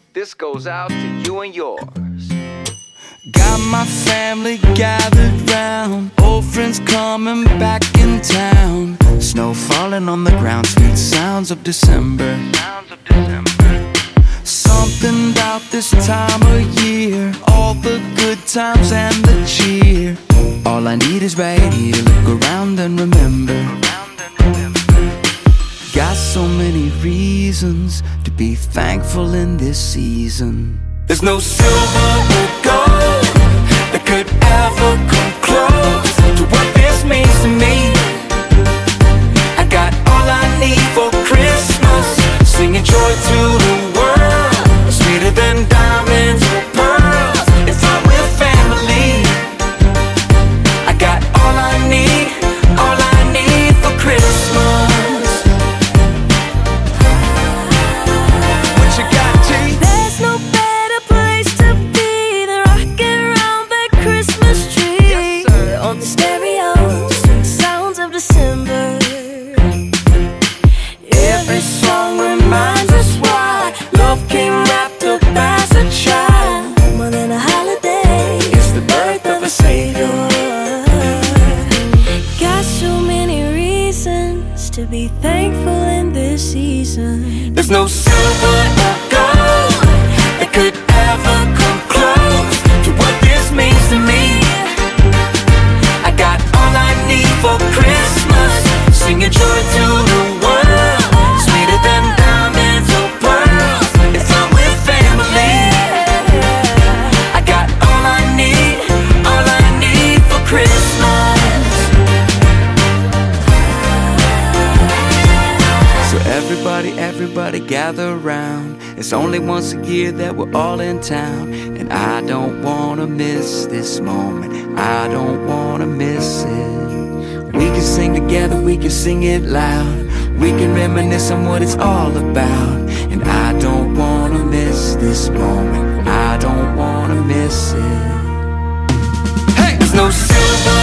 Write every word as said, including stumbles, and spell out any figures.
This goes out to you and yours. Got my family gathered round, old friends coming back in town. Snow falling on the ground, sweet sounds of December. Sounds of December. Something about this time of year, all the good times and the cheer. All I need is right here, look around and remember. Got so many reasons to be thankful in this season. There's no silver or gold that could ever come close to what this means to me. I got all I need for Christmas, singing joy to the world, sweeter than diamonds or pearls. If I'm with family, I got all I need, all I need for Christmas. What you got, T? There's no better place to be than rocking around that Christmas tree. Yes, sir. On the stereo, sounds of December. Every song reminds us why love came wrapped up as a child. More than a holiday, it's the birth of a savior. Got so many reasons to be thankful in this season. There's no silver or gold that could ever come close to what this means to me. I got all I need for Christmas, singing joy to the world, sweeter than diamonds or pearls. If I'm with family, I got all I need, all I need for Christmas. So everybody, everybody gather round. It's only once a year that we're all in town, and I don't wanna miss this moment, I don't wanna miss it. We can sing together, we can sing it loud, we can reminisce on what it's all about. And I don't wanna miss this moment, I don't wanna miss it. Hey! There's no silver